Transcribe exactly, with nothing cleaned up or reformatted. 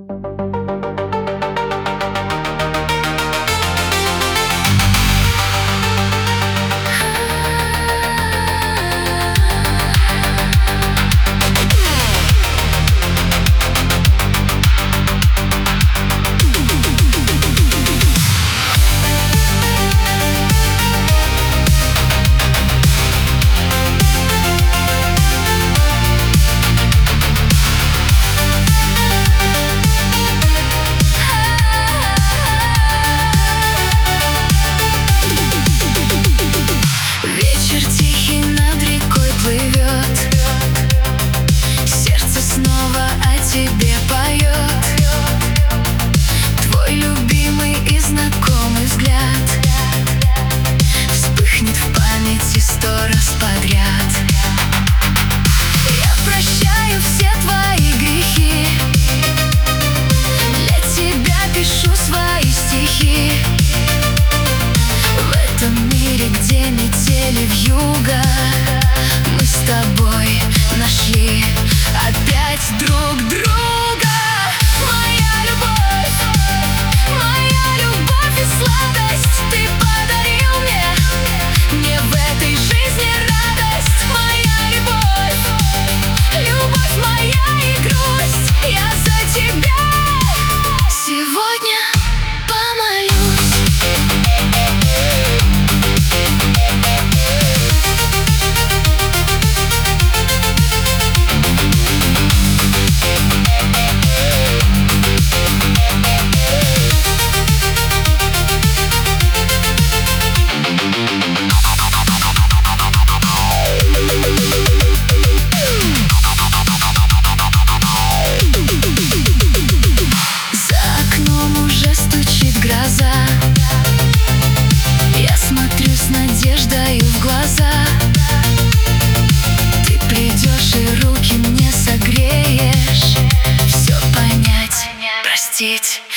Тебе поет твой любимый и знакомый взгляд, вспыхнет в памяти сто раз подряд. Я прощаю все твои грехи, для тебя пишу свои стихи. В этом мире, где метели вьюга, мы с тобой нашли опять друг друга. Моя любовь, моя любовь и сладость ты подарил мне, мне в этой жизни радость. Моя любовь, любовь моя и грусть, я за тебя сегодня помолюсь. Я смотрю с надеждой в глаза. Ты придешь и руки мне согреешь, все понять, простить.